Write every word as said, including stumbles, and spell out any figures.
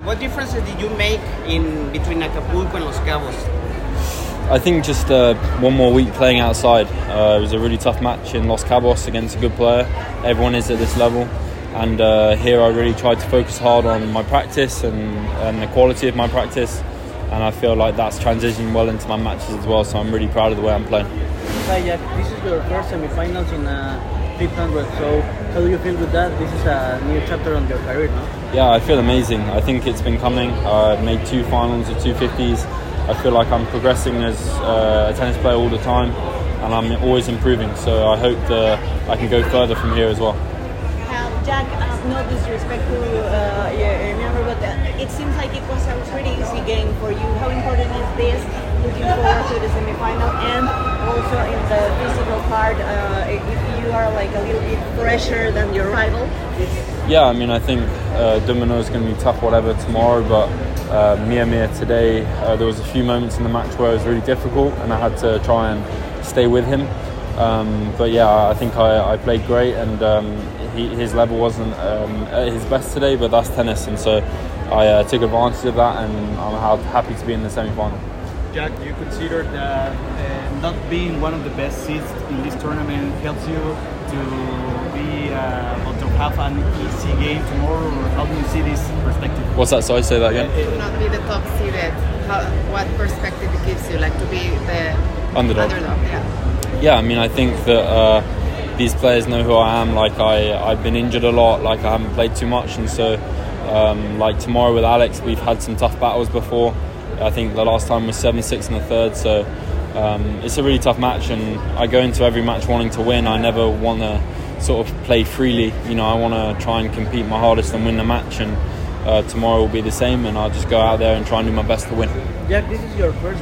What differences did you make in between Acapulco and Los Cabos? I think just uh, one more week playing outside. Uh, it was a really tough match in Los Cabos against a good player. Everyone is at this level. And uh, here I really tried to focus hard on my practice and, and the quality of my practice. And I feel like that's transitioning well into my matches as well. So I'm really proud of the way I'm playing. Hi Jack, this is your first semi-finals in uh, three hundred. So how do you feel with that? This is a new chapter on your career, no? Yeah, I feel amazing. I think it's been coming. I've made two finals at two fifties. I feel like I'm progressing as uh, a tennis player all the time, and I'm always improving. So I hope that I can go further from here as well. Um, Jack, uh, no disrespect to uh, your number, but uh, it seems like it was a pretty easy game for you. How important is this? Looking forward to the semi-final, and also in the physical part, uh, if you are like a little bit fresher than your rival. Yeah, I mean, I think uh, Domino is going to be tough, whatever, tomorrow, but uh, Mia Mia today, uh, there was a few moments in the match where it was really difficult and I had to try and stay with him. Um, but yeah, I think I, I played great, and um, he, his level wasn't um, at his best today, but that's tennis, and so I uh, took advantage of that, and I'm happy to be in the semi-final. Jack, do you consider that uh, not being one of the best seeds in this tournament helps you to be uh, or to have an easy game tomorrow, or how do you see this perspective? What's that? Sorry, say that again. To not be the top seeded, how, what perspective it gives you, like to be the underdog? Underdog, yeah. Yeah, I mean, I think that uh, these players know who I am. Like I, I've been injured a lot. Like I haven't played too much, and so um, like tomorrow with Alex, we've had some tough battles before. I think the last time was seven six in the third, so um, it's a really tough match, and I go into every match wanting to win. I never want to sort of play freely, you know. I want to try and compete my hardest and win the match, and uh, tomorrow will be the same, and I'll just go out there and try and do my best to win. Jack, this is your first